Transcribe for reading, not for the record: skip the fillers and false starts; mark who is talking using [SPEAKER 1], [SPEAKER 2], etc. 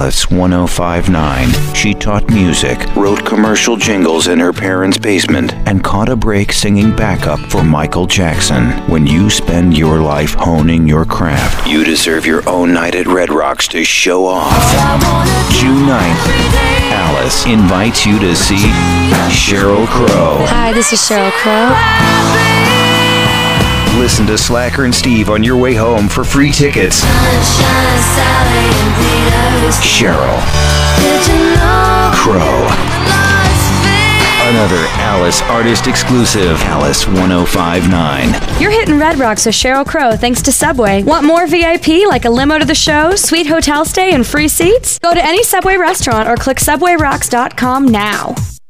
[SPEAKER 1] Alice 1059. She taught music, wrote commercial jingles in her parents' basement, and caught a break singing backup for Michael Jackson. When you spend your life honing your craft, you deserve your own night at Red Rocks to show off. June 9th, Alice invites you to see Sheryl Crow.
[SPEAKER 2] Hi, this is Sheryl Crow.
[SPEAKER 1] Listen to Slacker and Steve on your way home for free tickets. Sheryl Crow. Another Alice artist exclusive. Alice 1059.
[SPEAKER 2] You're hitting Red Rocks with Sheryl Crow thanks to Subway. Want more VIP like a limo to the show, sweet hotel stay, and free seats? Go to any Subway restaurant or click subwayrocks.com now.